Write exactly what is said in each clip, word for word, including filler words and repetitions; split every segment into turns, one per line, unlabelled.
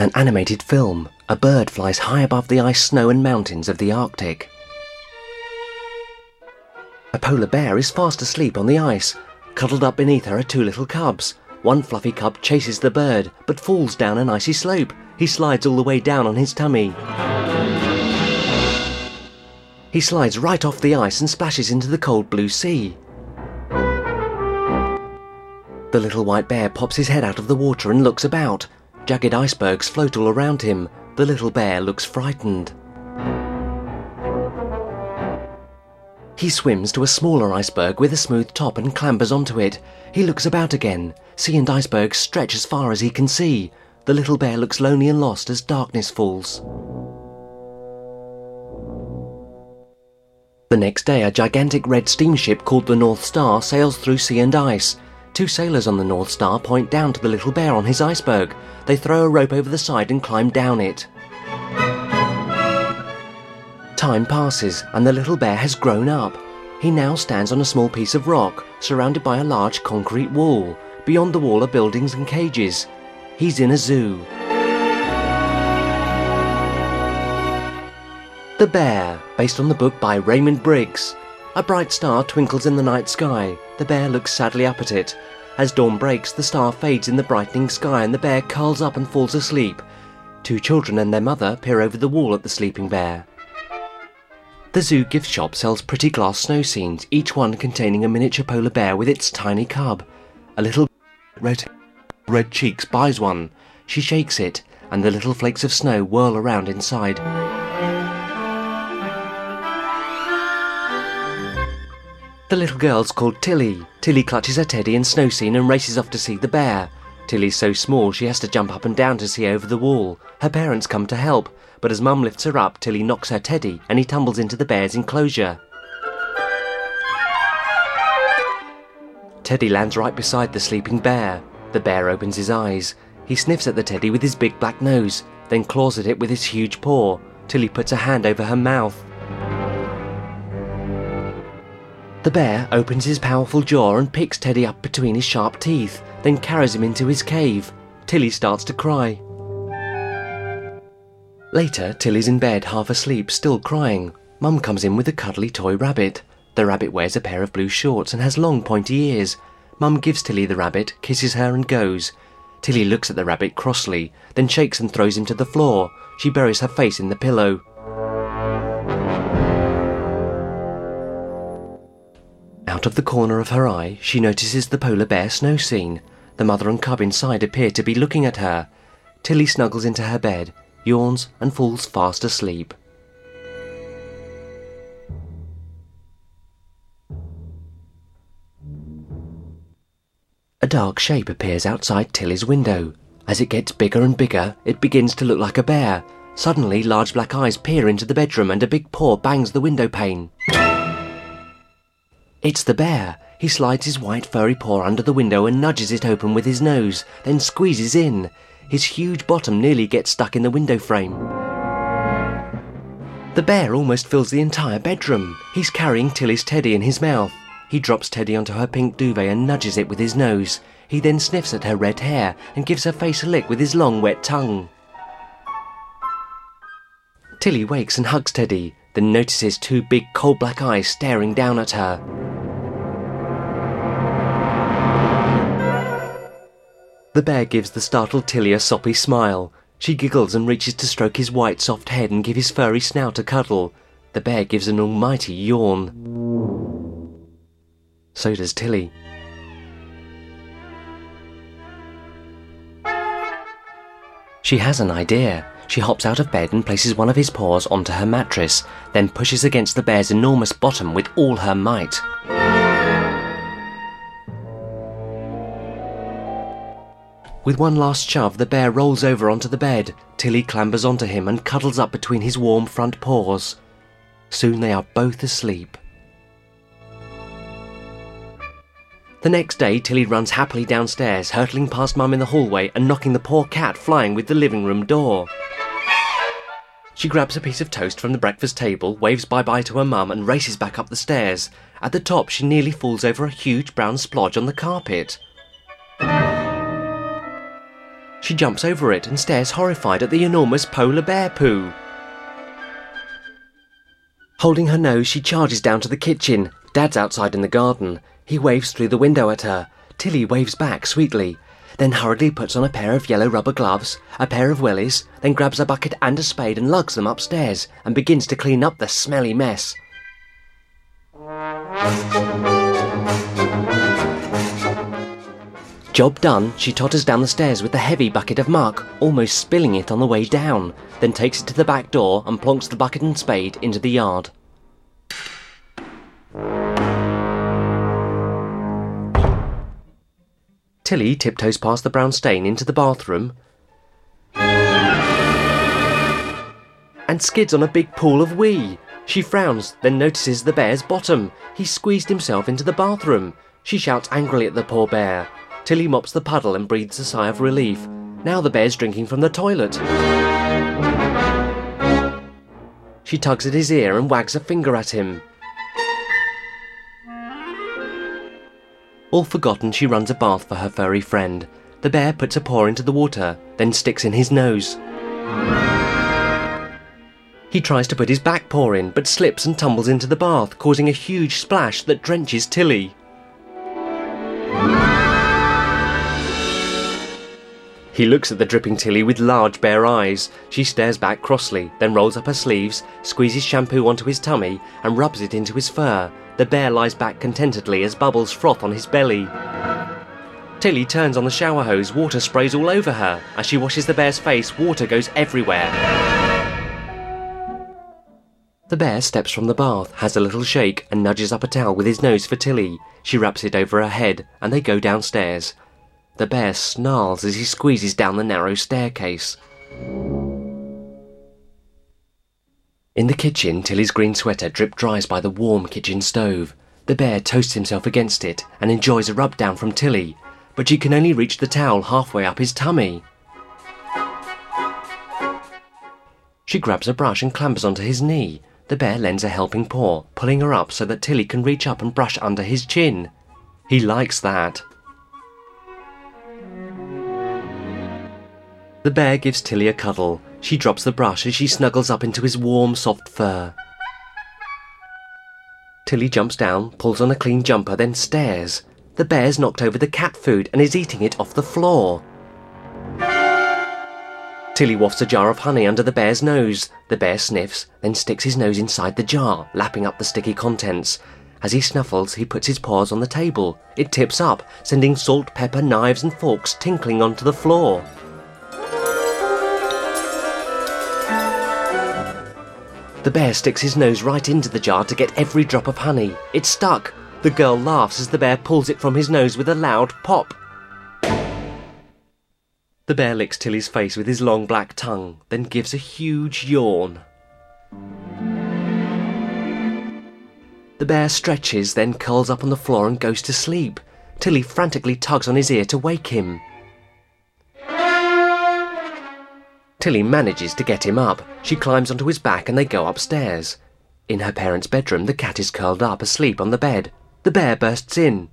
An animated film. A bird flies high above the ice, snow and mountains of the Arctic. A polar bear is fast asleep on the ice. Cuddled up beneath her are two little cubs. One fluffy cub chases the bird, but falls down an icy slope. He slides all the way down on his tummy. He slides right off the ice and splashes into the cold blue sea. The little white bear pops his head out of the water and looks about. Jagged icebergs float all around him. The little bear looks frightened. He swims to a smaller iceberg with a smooth top and clambers onto it. He looks about again. Sea and icebergs stretch as far as he can see. The little bear looks lonely and lost as darkness falls. The next day, a gigantic red steamship called the North Star sails through sea and ice. Two sailors on the North Star point down to the little bear on his iceberg. They throw a rope over the side and climb down it. Time passes, and the little bear has grown up. He now stands on a small piece of rock, surrounded by a large concrete wall. Beyond the wall are buildings and cages. He's in a zoo. The Bear, based on the book by Raymond Briggs. A bright star twinkles in the night sky. The bear looks sadly up at it. As dawn breaks, the star fades in the brightening sky and the bear curls up and falls asleep. Two children and their mother peer over the wall at the sleeping bear. The zoo gift shop sells pretty glass snow scenes, each one containing a miniature polar bear with its tiny cub. A little red, red cheeks buys one. She shakes it, and the little flakes of snow whirl around inside. The little girl's called Tilly. Tilly clutches her teddy and snow scene and races off to see the bear. Tilly's so small she has to jump up and down to see over the wall. Her parents come to help, but as Mum lifts her up, Tilly knocks her teddy and he tumbles into the bear's enclosure. Teddy lands right beside the sleeping bear. The bear opens his eyes. He sniffs at the teddy with his big black nose, then claws at it with his huge paw. Tilly puts a hand over her mouth. The bear opens his powerful jaw and picks Teddy up between his sharp teeth, then carries him into his cave. Tilly starts to cry. Later, Tilly's in bed, half asleep, still crying. Mum comes in with a cuddly toy rabbit. The rabbit wears a pair of blue shorts and has long pointy ears. Mum gives Tilly the rabbit, kisses her and goes. Tilly looks at the rabbit crossly, then shakes and throws him to the floor. She buries her face in the pillow. Out of the corner of her eye, she notices the polar bear snow scene. The mother and cub inside appear to be looking at her. Tilly snuggles into her bed, yawns and falls fast asleep. A dark shape appears outside Tilly's window. As it gets bigger and bigger, it begins to look like a bear. Suddenly, large black eyes peer into the bedroom and a big paw bangs the window pane. It's the bear. He slides his white furry paw under the window and nudges it open with his nose, then squeezes in. His huge bottom nearly gets stuck in the window frame. The bear almost fills the entire bedroom. He's carrying Tilly's teddy in his mouth. He drops Teddy onto her pink duvet and nudges it with his nose. He then sniffs at her red hair and gives her face a lick with his long wet tongue. Tilly wakes and hugs Teddy, then notices two big coal black eyes staring down at her. The bear gives the startled Tilly a soppy smile. She giggles and reaches to stroke his white soft head and give his furry snout a cuddle. The bear gives an almighty yawn. So does Tilly. She has an idea. She hops out of bed and places one of his paws onto her mattress, then pushes against the bear's enormous bottom with all her might. With one last shove, the bear rolls over onto the bed. Tilly clambers onto him and cuddles up between his warm front paws. Soon they are both asleep. The next day, Tilly runs happily downstairs, hurtling past Mum in the hallway and knocking the poor cat flying with the living room door. She grabs a piece of toast from the breakfast table, waves bye-bye to her mum and races back up the stairs. At the top, she nearly falls over a huge brown splodge on the carpet. She She jumps over it and stares horrified at the enormous polar bear poo. Holding her nose, she charges down to the kitchen. Dad's outside in the garden. He waves through the window at her. Tilly waves back sweetly, then hurriedly puts on a pair of yellow rubber gloves, a pair of wellies, then grabs a bucket and a spade and lugs them upstairs and begins to clean up the smelly mess. Job done, she totters down the stairs with the heavy bucket of muck, almost spilling it on the way down, then takes it to the back door and plonks the bucket and spade into the yard. Tilly tiptoes past the brown stain into the bathroom and skids on a big pool of wee. She frowns, then notices the bear's bottom. He's squeezed himself into the bathroom. She shouts angrily at the poor bear. Tilly mops the puddle and breathes a sigh of relief. Now the bear's drinking from the toilet. She tugs at his ear and wags a finger at him. All forgotten, she runs a bath for her furry friend. The bear puts a paw into the water, then sticks in his nose. He tries to put his back paw in, but slips and tumbles into the bath, causing a huge splash that drenches Tilly. He looks at the dripping Tilly with large bare eyes. She stares back crossly, then rolls up her sleeves, squeezes shampoo onto his tummy, and rubs it into his fur. The bear lies back contentedly as bubbles froth on his belly. Tilly turns on the shower hose, water sprays all over her. As she washes the bear's face, water goes everywhere. The bear steps from the bath, has a little shake, and nudges up a towel with his nose for Tilly. She wraps it over her head, and they go downstairs. The bear snarls as he squeezes down the narrow staircase. In the kitchen, Tilly's green sweater drip dries by the warm kitchen stove. The bear toasts himself against it and enjoys a rub down from Tilly, but she can only reach the towel halfway up his tummy. She grabs a brush and clambers onto his knee. The bear lends a helping paw, pulling her up so that Tilly can reach up and brush under his chin. He likes that. The bear gives Tilly a cuddle. She drops the brush as she snuggles up into his warm, soft fur. Tilly jumps down, pulls on a clean jumper, then stares. The bear's knocked over the cat food and is eating it off the floor. Tilly wafts a jar of honey under the bear's nose. The bear sniffs, then sticks his nose inside the jar, lapping up the sticky contents. As he snuffles, he puts his paws on the table. It tips up, sending salt, pepper, knives and forks tinkling onto the floor. The bear sticks his nose right into the jar to get every drop of honey. It's stuck. The girl laughs as the bear pulls it from his nose with a loud pop. The bear licks Tilly's face with his long black tongue, then gives a huge yawn. The bear stretches, then curls up on the floor and goes to sleep. Tilly frantically tugs on his ear to wake him. Tilly manages to get him up. She climbs onto his back and they go upstairs. In her parents' bedroom, the cat is curled up asleep on the bed. The bear bursts in.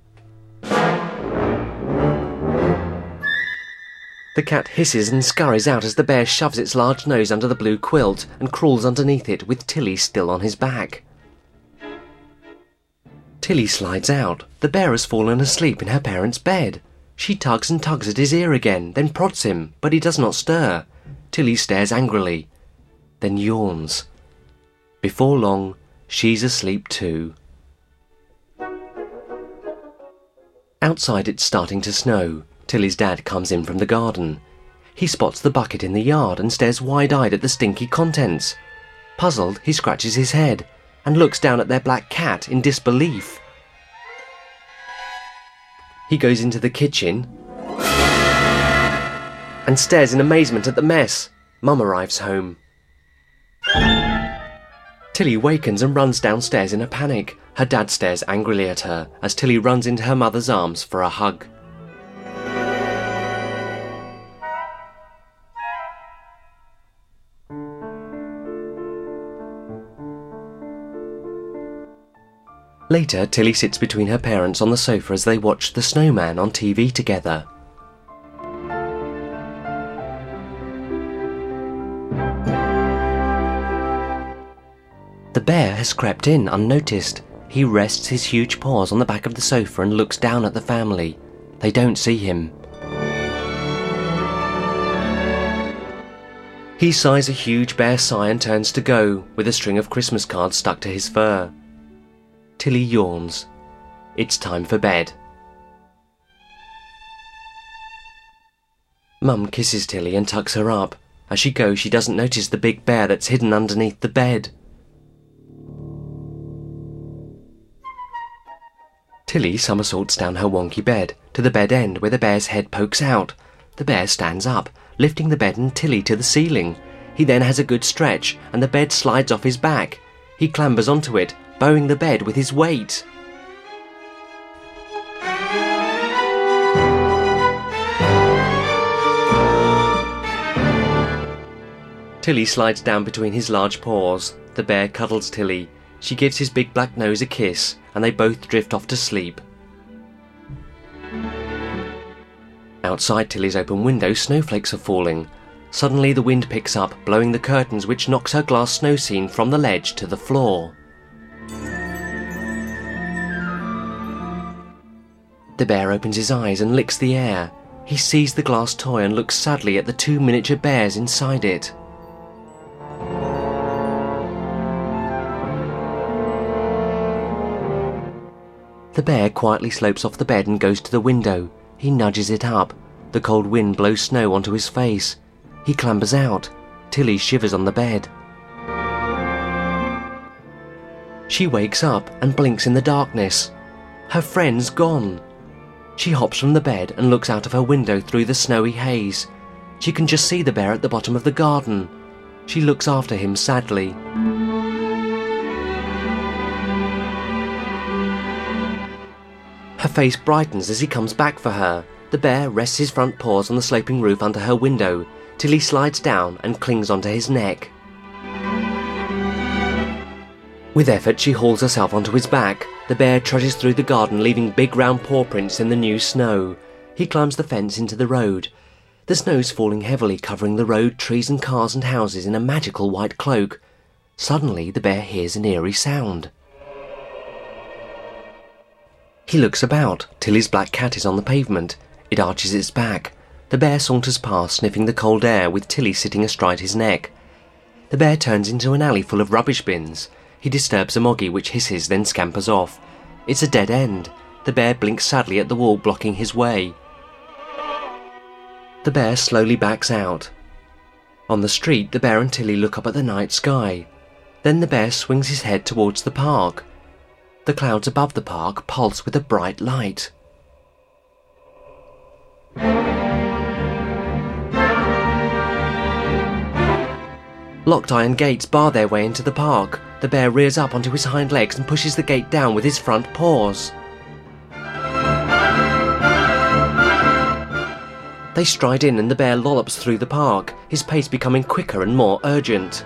The cat hisses and scurries out as the bear shoves its large nose under the blue quilt and crawls underneath it with Tilly still on his back. Tilly slides out. The bear has fallen asleep in her parents' bed. She tugs and tugs at his ear again, then prods him, but he does not stir. Tilly stares angrily, then yawns. Before long, she's asleep too. Outside it's starting to snow. Tilly's dad comes in from the garden. He spots the bucket in the yard and stares wide-eyed at the stinky contents. Puzzled, he scratches his head and looks down at their black cat in disbelief. He goes into the kitchen and stares in amazement at the mess. Mum arrives home. Tilly wakens and runs downstairs in a panic. Her dad stares angrily at her as Tilly runs into her mother's arms for a hug. Later, Tilly sits between her parents on the sofa as they watch The Snowman on T V together. The bear has crept in unnoticed. He rests his huge paws on the back of the sofa and looks down at the family. They don't see him. He sighs a huge bear sigh and turns to go, with a string of Christmas cards stuck to his fur. Tilly yawns. It's time for bed. Mum kisses Tilly and tucks her up. As she goes, she doesn't notice the big bear that's hidden underneath the bed. Tilly somersaults down her wonky bed, to the bed end where the bear's head pokes out. The bear stands up, lifting the bed and Tilly to the ceiling. He then has a good stretch, and the bed slides off his back. He clambers onto it, bowing the bed with his weight. Tilly slides down between his large paws. The bear cuddles Tilly. She gives his big black nose a kiss, and they both drift off to sleep. Outside Tilly's open window, snowflakes are falling. Suddenly the wind picks up, blowing the curtains, which knocks her glass snow scene from the ledge to the floor. The bear opens his eyes and licks the air. He sees the glass toy and looks sadly at the two miniature bears inside it. The bear quietly slopes off the bed and goes to the window. He nudges it up. The cold wind blows snow onto his face. He clambers out. Tilly shivers on the bed. She wakes up and blinks in the darkness. Her friend's gone. She hops from the bed and looks out of her window through the snowy haze. She can just see the bear at the bottom of the garden. She looks after him sadly. Her face brightens as he comes back for her. The bear rests his front paws on the sloping roof under her window. Tilly slides down and clings onto his neck. With effort, she hauls herself onto his back. The bear trudges through the garden, leaving big round paw prints in the new snow. He climbs the fence into the road. The snow's falling heavily, covering the road, trees and cars and houses in a magical white cloak. Suddenly, the bear hears an eerie sound. He looks about. Tilly's black cat is on the pavement. It arches its back. The bear saunters past, sniffing the cold air, with Tilly sitting astride his neck. The bear turns into an alley full of rubbish bins. He disturbs a moggy, which hisses, then scampers off. It's a dead end. The bear blinks sadly at the wall blocking his way. The bear slowly backs out. On the street, the bear and Tilly look up at the night sky. Then the bear swings his head towards the park. The clouds above the park pulse with a bright light. Locked iron gates bar their way into the park. The bear rears up onto his hind legs and pushes the gate down with his front paws. They stride in and the bear lollops through the park, his pace becoming quicker and more urgent.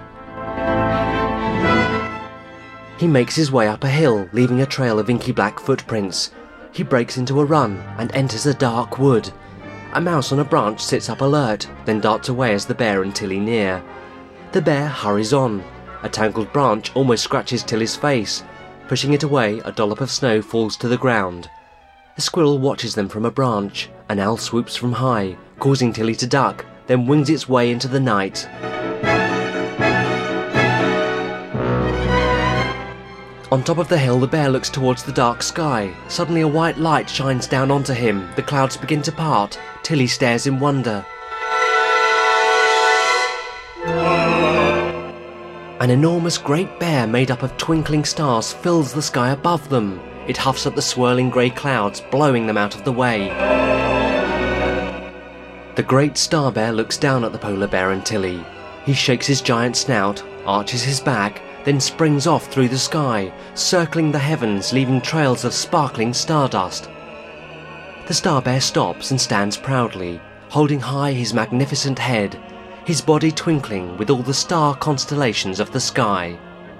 He makes his way up a hill, leaving a trail of inky black footprints. He breaks into a run and enters a dark wood. A mouse on a branch sits up alert, then darts away as the bear and Tilly near. The bear hurries on. A tangled branch almost scratches Tilly's face. Pushing it away, a dollop of snow falls to the ground. A squirrel watches them from a branch. An owl swoops from high, causing Tilly to duck, then wings its way into the night. On top of the hill, the bear looks towards the dark sky. Suddenly a white light shines down onto him. The clouds begin to part. Tilly stares in wonder. An enormous great bear made up of twinkling stars fills the sky above them. It huffs at the swirling grey clouds, blowing them out of the way. The great star bear looks down at the polar bear and Tilly. He shakes his giant snout, arches his back, then springs off through the sky, circling the heavens, leaving trails of sparkling stardust. The star bear stops and stands proudly, holding high his magnificent head, his body twinkling with all the star constellations of the sky.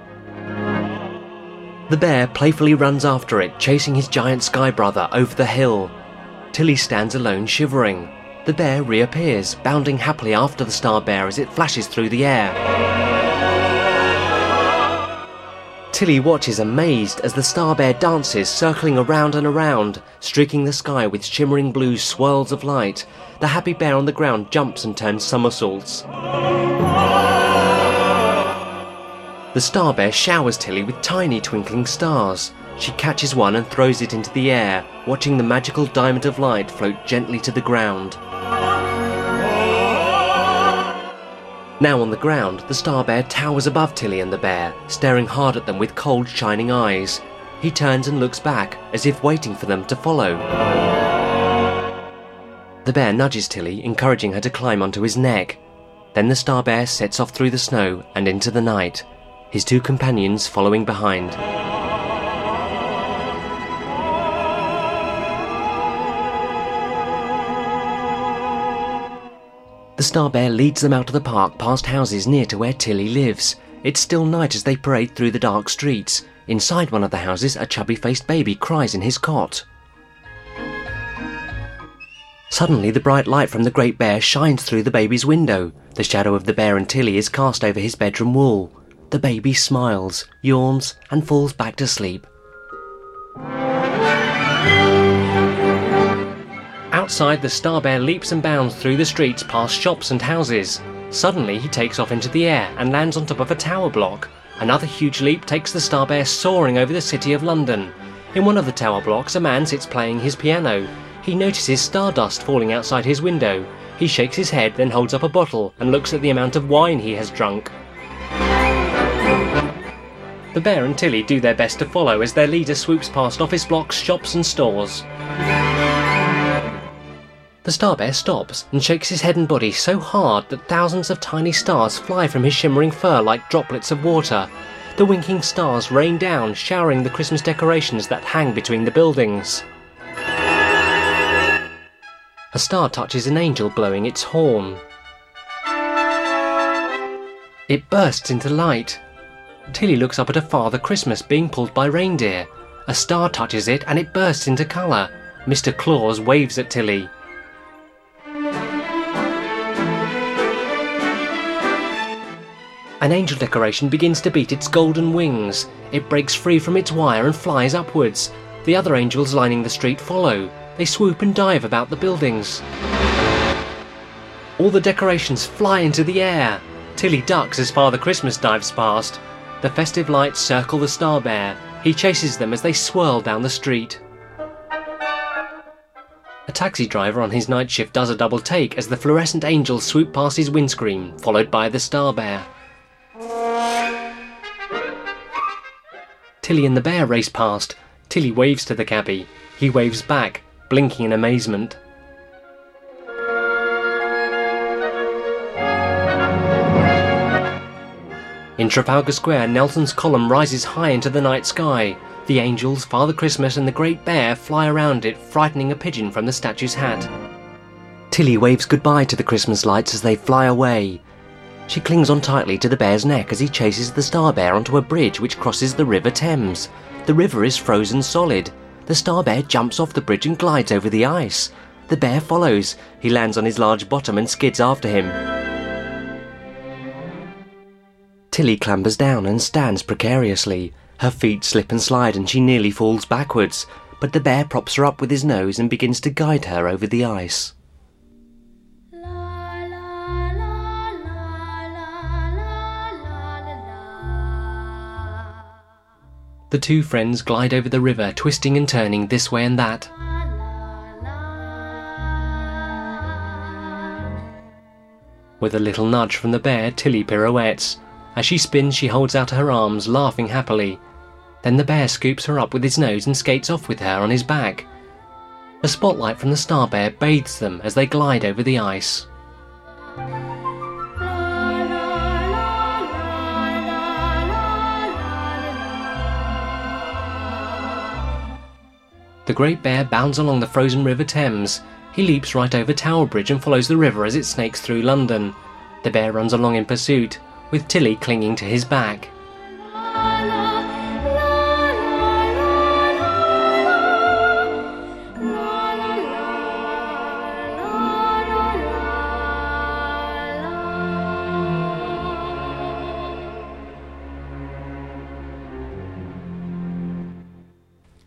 The bear playfully runs after it, chasing his giant sky brother over the hill. Tilly stands alone, shivering. The bear reappears, bounding happily after the star bear as it flashes through the air. Tilly watches amazed as the Star Bear dances, circling around and around, streaking the sky with shimmering blue swirls of light. The happy bear on the ground jumps and turns somersaults. The Star Bear showers Tilly with tiny twinkling stars. She catches one and throws it into the air, watching the magical diamond of light float gently to the ground. Now on the ground, the Star Bear towers above Tilly and the bear, staring hard at them with cold, shining eyes. He turns and looks back, as if waiting for them to follow. The bear nudges Tilly, encouraging her to climb onto his neck. Then the Star Bear sets off through the snow and into the night, his two companions following behind. The Star Bear leads them out of the park past houses near to where Tilly lives. It's still night as they parade through the dark streets. Inside one of the houses, a chubby-faced baby cries in his cot. Suddenly, the bright light from the Great Bear shines through the baby's window. The shadow of the bear and Tilly is cast over his bedroom wall. The baby smiles, yawns, and falls back to sleep. Outside, the Star Bear leaps and bounds through the streets past shops and houses. Suddenly, he takes off into the air and lands on top of a tower block. Another huge leap takes the Star Bear soaring over the city of London. In one of the tower blocks, a man sits playing his piano. He notices stardust falling outside his window. He shakes his head, then holds up a bottle and looks at the amount of wine he has drunk. The bear and Tilly do their best to follow as their leader swoops past office blocks, shops and stores. The Star Bear stops and shakes his head and body so hard that thousands of tiny stars fly from his shimmering fur like droplets of water. The winking stars rain down, showering the Christmas decorations that hang between the buildings. A star touches an angel blowing its horn. It bursts into light. Tilly looks up at a Father Christmas being pulled by reindeer. A star touches it and it bursts into colour. Mister Claus waves at Tilly. An angel decoration begins to beat its golden wings. It breaks free from its wire and flies upwards. The other angels lining the street follow. They swoop and dive about the buildings. All the decorations fly into the air. Tilly ducks as Father Christmas dives past. The festive lights circle the Star Bear. He chases them as they swirl down the street. A taxi driver on his night shift does a double take as the fluorescent angels swoop past his windscreen, followed by the Star Bear. Tilly and the bear race past. Tilly waves to the cabbie. He waves back, blinking in amazement. In Trafalgar Square, Nelson's column rises high into the night sky. The angels, Father Christmas and the Great Bear fly around it, frightening a pigeon from the statue's hat. Tilly waves goodbye to the Christmas lights as they fly away. She clings on tightly to the bear's neck as he chases the Star Bear onto a bridge which crosses the River Thames. The river is frozen solid. The Star Bear jumps off the bridge and glides over the ice. The bear follows. He lands on his large bottom and skids after him. Tilly clambers down and stands precariously. Her feet slip and slide and she nearly falls backwards, but the bear props her up with his nose and begins to guide her over the ice. The two friends glide over the river, twisting and turning this way and that. With a little nudge from the bear, Tilly pirouettes. As she spins, she holds out her arms, laughing happily. Then the bear scoops her up with his nose and skates off with her on his back. A spotlight from the Star Bear bathes them as they glide over the ice. The Great Bear bounds along the frozen River Thames. He leaps right over Tower Bridge and follows the river as it snakes through London. The bear runs along in pursuit, with Tilly clinging to his back.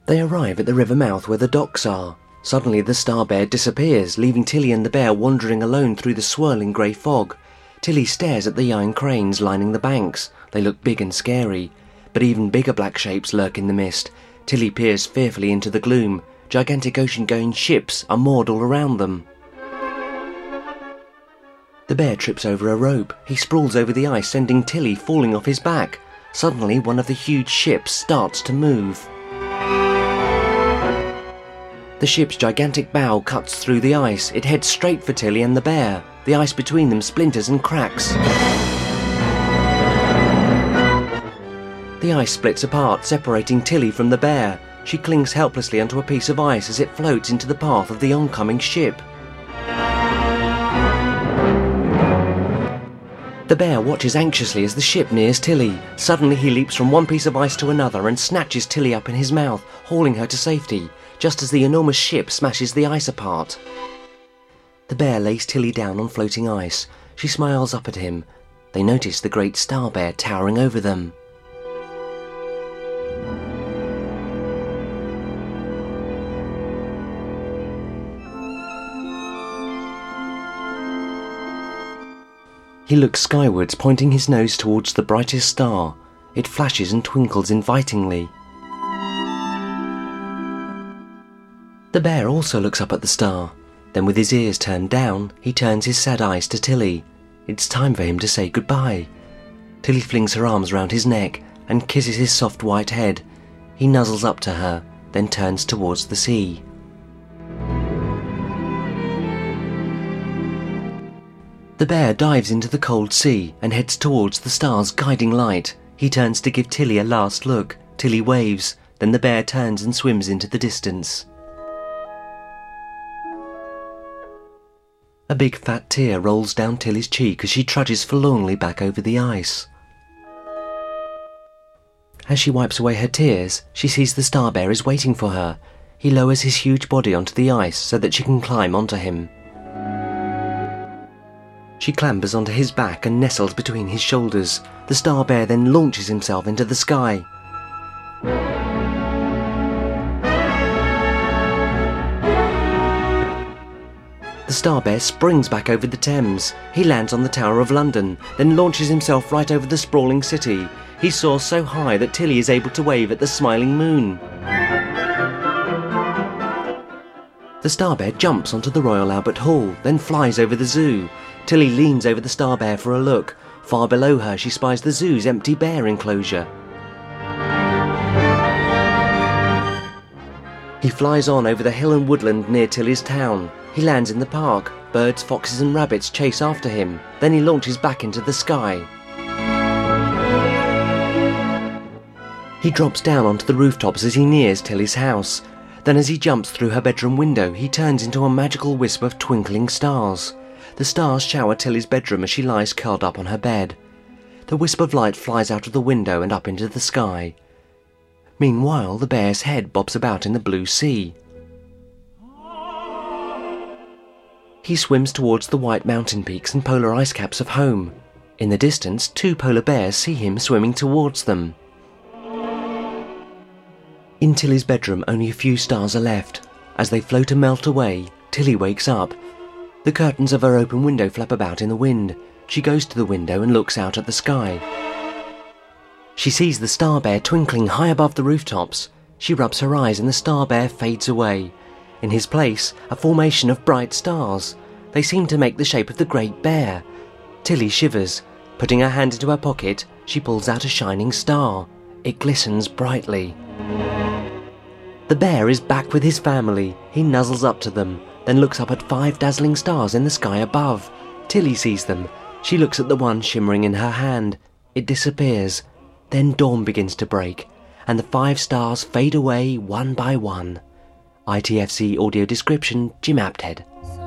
They arrive at the river mouth where the docks are. Suddenly the star bear disappears, leaving Tilly and the bear wandering alone through the swirling grey fog. Tilly stares at the iron cranes lining the banks. They look big and scary, but even bigger black shapes lurk in the mist. Tilly peers fearfully into the gloom. Gigantic ocean-going ships are moored all around them. The bear trips over a rope. He sprawls over the ice, sending Tilly falling off his back. Suddenly, one of the huge ships starts to move. The ship's gigantic bow cuts through the ice. It heads straight for Tilly and the bear. The ice between them splinters and cracks. The ice splits apart, separating Tilly from the bear. She clings helplessly onto a piece of ice as it floats into the path of the oncoming ship. The bear watches anxiously as the ship nears Tilly. Suddenly he leaps from one piece of ice to another and snatches Tilly up in his mouth, hauling her to safety, just as the enormous ship smashes the ice apart. The bear lays Tilly down on floating ice. She smiles up at him. They notice the great star bear towering over them. He looks skywards, pointing his nose towards the brightest star. It flashes and twinkles invitingly. The bear also looks up at the star. Then with his ears turned down, he turns his sad eyes to Tilly. It's time for him to say goodbye. Tilly flings her arms round his neck and kisses his soft white head. He nuzzles up to her, then turns towards the sea. The bear dives into the cold sea and heads towards the star's guiding light. He turns to give Tilly a last look. Tilly waves, then the bear turns and swims into the distance. A big fat tear rolls down Tilly's cheek as she trudges forlornly back over the ice. As she wipes away her tears, she sees the star bear is waiting for her. He lowers his huge body onto the ice so that she can climb onto him. She clambers onto his back and nestles between his shoulders. The star bear then launches himself into the sky. The star bear springs back over the Thames. He lands on the Tower of London, then launches himself right over the sprawling city. He soars so high that Tilly is able to wave at the smiling moon. The star bear jumps onto the Royal Albert Hall, then flies over the zoo. Tilly leans over the star bear for a look. Far below her she spies the zoo's empty bear enclosure. He flies on over the hill and woodland near Tilly's town. He lands in the park. Birds, foxes and rabbits chase after him. Then he launches back into the sky. He drops down onto the rooftops as he nears Tilly's house. Then as he jumps through her bedroom window, he turns into a magical wisp of twinkling stars. The stars shower Tilly's bedroom as she lies curled up on her bed. The wisp of light flies out of the window and up into the sky. Meanwhile, the bear's head bobs about in the blue sea. He swims towards the white mountain peaks and polar ice caps of home. In the distance, two polar bears see him swimming towards them. In Tilly's bedroom, only a few stars are left. As they float and melt away, Tilly wakes up. The curtains of her open window flap about in the wind. She goes to the window and looks out at the sky. She sees the star bear twinkling high above the rooftops. She rubs her eyes and the star bear fades away. In his place, a formation of bright stars. They seem to make the shape of the Great Bear. Tilly shivers. Putting her hand into her pocket, she pulls out a shining star. It glistens brightly. The bear is back with his family. He nuzzles up to them, then looks up at five dazzling stars in the sky above. Tilly sees them. She looks at the one shimmering in her hand. It disappears. Then dawn begins to break, and the five stars fade away one by one. I T F C audio description, Jim Apted.